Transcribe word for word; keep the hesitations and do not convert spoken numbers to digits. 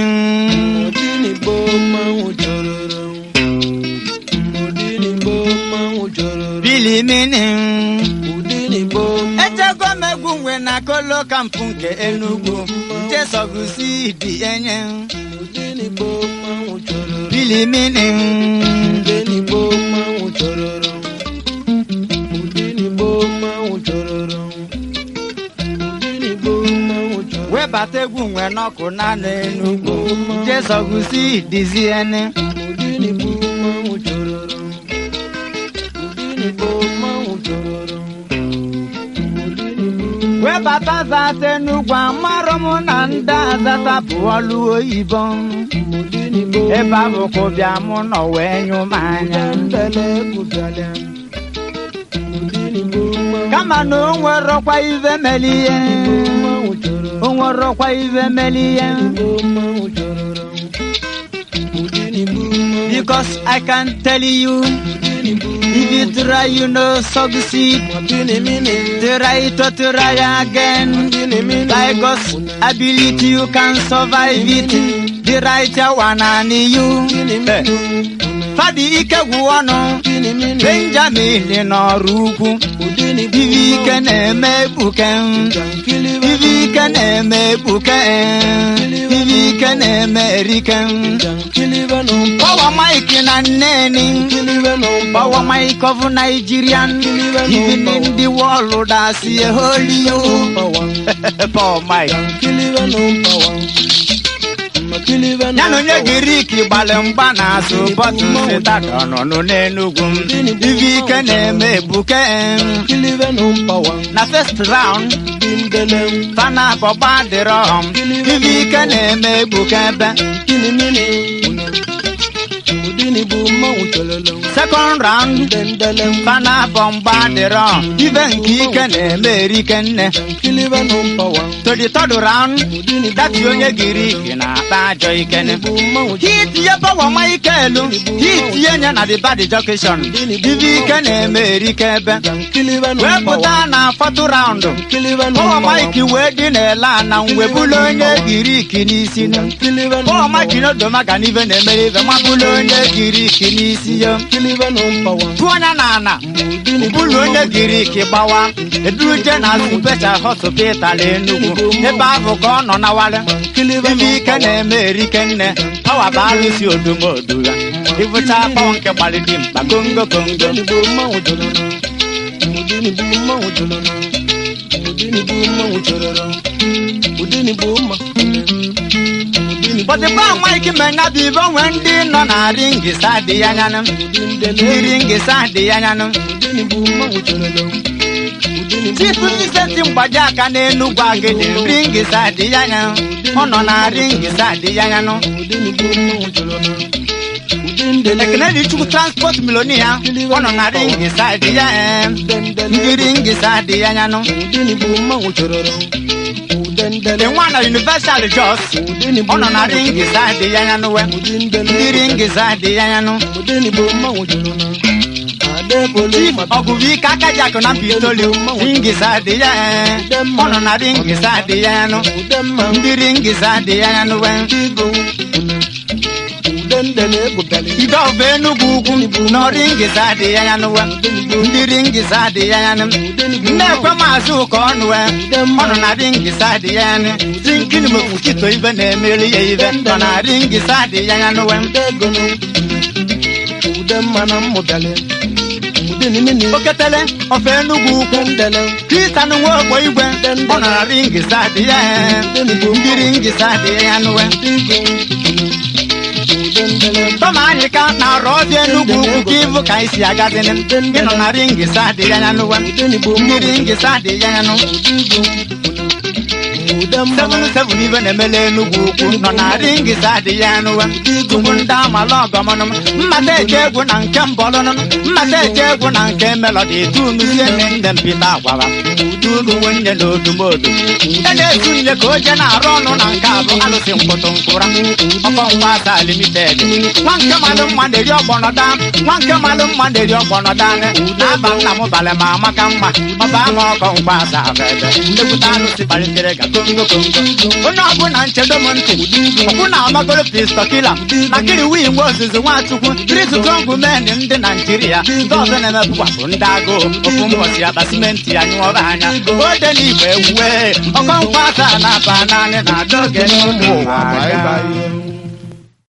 Udini boma ujororo. Udini boma ujororo. Billy mini. Udini boma. Echego megungwe na kolo kampunke Enugu. Jesogusi di enye. Udini boma ujororo. Billy mini. Udini boma ujororo. Udini boma ujororo. Udini boma ujororo. We bategungwe no kunana Enugu. Jesogusi di ziene. Udini boma ujororo. Udini boma ujororo. We bata zate Enugu amaromu na nda zata buolu oyibo. Eba boko biamu no wenyu manya. Kama no nwero kwa ive meliye. Nwero kwa ive meliye. Because I can tell you, if you try, you know, succeed. Try to try again. By God's ability, you can survive it. The right one and you. Fadi ike guano. Benjamin no ruku. Ivi can eme buken. Ivi can eme buken. Ivi can American. Power Mike na neni. Power Mike of Nigerian. Even in the world, I see a holy you. Power Mike. Nano nyegiriki balemba na so botu seta no no n'Enugu. Ivi kene buke. Na first round. Fana boba de rom. Ivi kene buke be. Second round, Fana bomba de rom. Even Kikan American. To the third round, that you giri na ba joy can. Hit ya power Michael. Hit ya na the body junction. Ivi can American. We put on a photo round. Power Mikey wedding a land and we bulonya giri kinisin. Power Mikey no domagan even a Mabulonya giri kinisia. Tuana nana. Bulonya giri kibawa. A drugen as special hospital in Nugu. The Bible gone on our wall. Ivi can American. How about you do more do that? If it's a punk about him, Bagungo Congo. Udini buma ujololo. Udini buma ujololo. Udini buma. But the bomb Mike may not be born when they no na ring is at the yanam. The ring is at the yanam. Udini buma ujololo. Chief Minister Bajaka Nenu Bagge, the ring is at the yanam. On a ring is at the yanam. Udini buma ujololo. The Canadian to transport Milonia, one on a ring is at the end. The ring is at the Yanano. The one of Universal Joss, one on a ring is at the Yanano. The ring is at the Yanano. Chief Oguvika Kajakona Pitolio, ring is at the end. One on a ring is at the Yanano. The ring is at the Yanano. Ida venu bugu no ring is at the yanam. The ring is at the yanam. Never masu conwe. On a ring is at the yanam. Drinking mosquito even a million even on a ring is at the yanam. Udem manam modale. Oketele of Enugu. Christian work where you went on a ring is at the yanam. The ring is at the yanam. Tomani can't now roll your Nugu, give Kaisi Agatin, in on a ring is at the Yano, the ring is at the Yano. Seven, seven, even a Melenugu, on a ring is at the Yano, Gundama Logamonum, Mate Jagun and Cambolon, Mate Jagun and Cam Melody, two million and then Pita. unu nwenye na odumodu e na-etu nye ka oje na-arụ ọnụ na nke abụ alụsị mkpụtụ nkụra ọkọnkwa asa limited nwa nke malụ mma na-eri ọgbọnọda nwa nke malụ mma na-eri ọgbọnọda na-aba nna m balị ma amaka mma ọba ama ọkọnkwa asa abebe ekwute alụsị kpalitere ga kongo kongo onye ọbụla nchedo m ntị ọkwụ na amagoro pistọkila na kiri wii nwe ozizi nwachukwu tritutongwu men ndị naijiria ndị ọzọ na-emepụkwapụ ndị agụụ ofu mbọchị aba simenti ya nyụọba anya ode n'igwe ewuwe ọkọnkwa asa na-aba naanị na-adọge n'ụmụ ụwa.